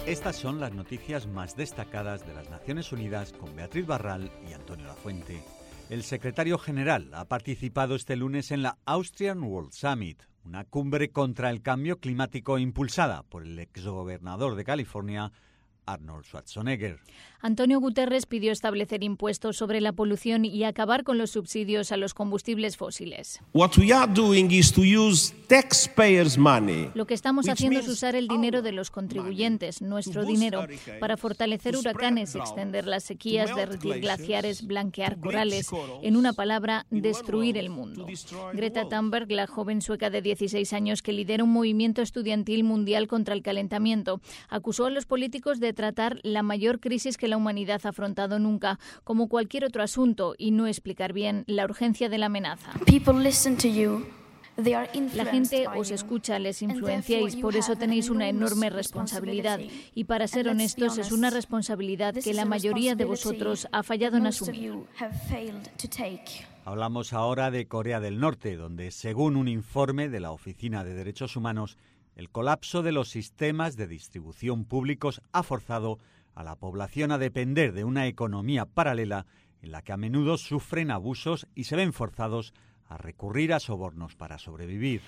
Estas son las noticias más destacadas de las Naciones Unidas con Beatriz Barral y Antonio Lafuente. El secretario general ha participado este lunes en la Austrian World Summit, una cumbre contra el cambio climático impulsada por el exgobernador de California, Arnold Schwarzenegger. Antonio Guterres pidió establecer impuestos sobre la polución y acabar con los subsidios a los combustibles fósiles. What we are doing is to use taxpayers' money. Lo que estamos haciendo es usar el dinero de los contribuyentes, nuestro dinero, para fortalecer huracanes, extender las sequías, derretir glaciares, blanquear corales, en una palabra, destruir el mundo. Greta Thunberg, la joven sueca de 16 años que lidera un movimiento estudiantil mundial contra el calentamiento, acusó a los políticos de tratar la mayor crisis que la humanidad ha afrontado nunca como cualquier otro asunto y no explicar bien la urgencia de la amenaza. La gente os escucha, les influenciáis, por eso tenéis una enorme responsabilidad. Y para ser honestos, es una responsabilidad que la mayoría de vosotros ha fallado en asumir. Hablamos ahora de Corea del Norte, donde, según un informe de la Oficina de Derechos Humanos, el colapso de los sistemas de distribución públicos ha forzado a la población a depender de una economía paralela en la que a menudo sufren abusos y se ven forzados a recurrir a sobornos para sobrevivir.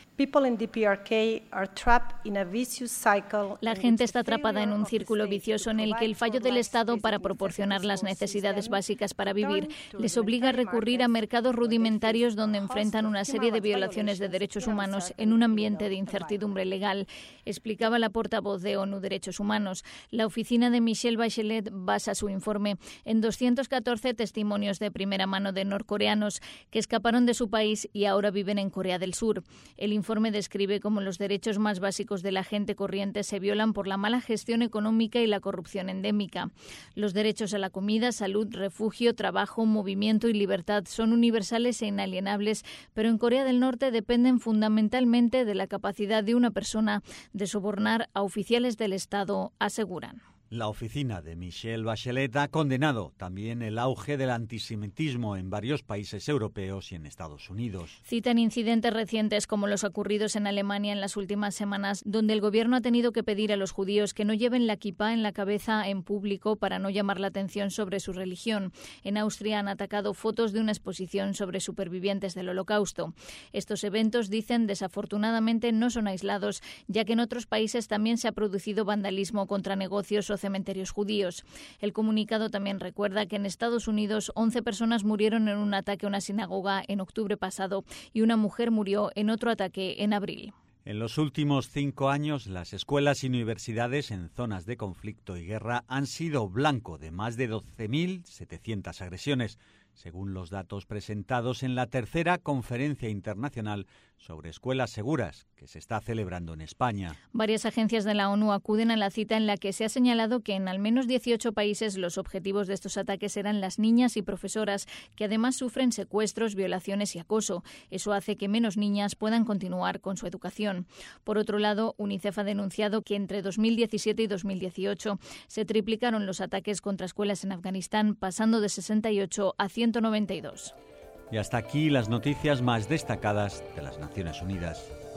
La gente está atrapada en un círculo vicioso en el que el fallo del Estado para proporcionar las necesidades básicas para vivir les obliga a recurrir a mercados rudimentarios donde enfrentan una serie de violaciones de derechos humanos en un ambiente de incertidumbre legal, explicaba la portavoz de ONU Derechos Humanos. La oficina de Michelle Bachelet basa su informe en 214 testimonios de primera mano de norcoreanos que escaparon de su país y ahora viven en Corea del Sur. El informe describe cómo los derechos más básicos de la gente corriente se violan por la mala gestión económica y la corrupción endémica. Los derechos a la comida, salud, refugio, trabajo, movimiento y libertad son universales e inalienables, pero en Corea del Norte dependen fundamentalmente de la capacidad de una persona de sobornar a oficiales del Estado, aseguran. La oficina de Michelle Bachelet ha condenado también el auge del antisemitismo en varios países europeos y en Estados Unidos. Citan incidentes recientes como los ocurridos en Alemania en las últimas semanas, donde el gobierno ha tenido que pedir a los judíos que no lleven la kipá en la cabeza en público para no llamar la atención sobre su religión. En Austria han atacado fotos de una exposición sobre supervivientes del Holocausto. Estos eventos, dicen, desafortunadamente no son aislados, ya que en otros países también se ha producido vandalismo contra negocios o cementerios judíos. El comunicado también recuerda que en Estados Unidos 11 personas murieron en un ataque a una sinagoga en octubre pasado y una mujer murió en otro ataque en abril. En los últimos 5 años, las escuelas y universidades en zonas de conflicto y guerra han sido blanco de más de 12.700 agresiones, según los datos presentados en la tercera Conferencia Internacional sobre Escuelas Seguras, que se está celebrando en España. Varias agencias de la ONU acuden a la cita en la que se ha señalado que en al menos 18 países los objetivos de estos ataques eran las niñas y profesoras, que además sufren secuestros, violaciones y acoso. Eso hace que menos niñas puedan continuar con su educación. Por otro lado, UNICEF ha denunciado que entre 2017 y 2018 se triplicaron los ataques contra escuelas en Afganistán, pasando de 68 a 192. Y hasta aquí las noticias más destacadas de las Naciones Unidas.